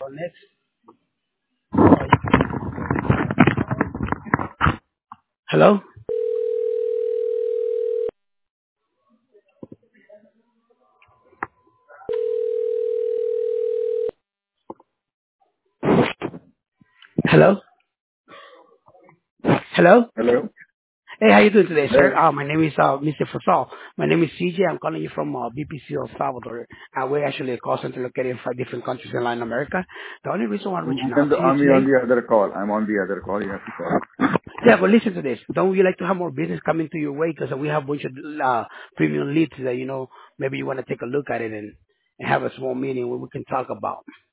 call next. Hello? Hello? Hello? Hello? Hey, how you doing today, sir? Hello? My name is Mr. Fasal. My name is CJ. I'm calling you from BPC El Salvador. We're actually a call center located in 5 different countries in Latin America. The only reason why I'm reaching out to you I'm on today, the other call. I'm on the other call. You have to call. yeah, but listen to this. Don't you like to have more business coming to your way? Because we have a bunch of premium leads that, maybe you want to take a look at it and have a small meeting where we can talk about.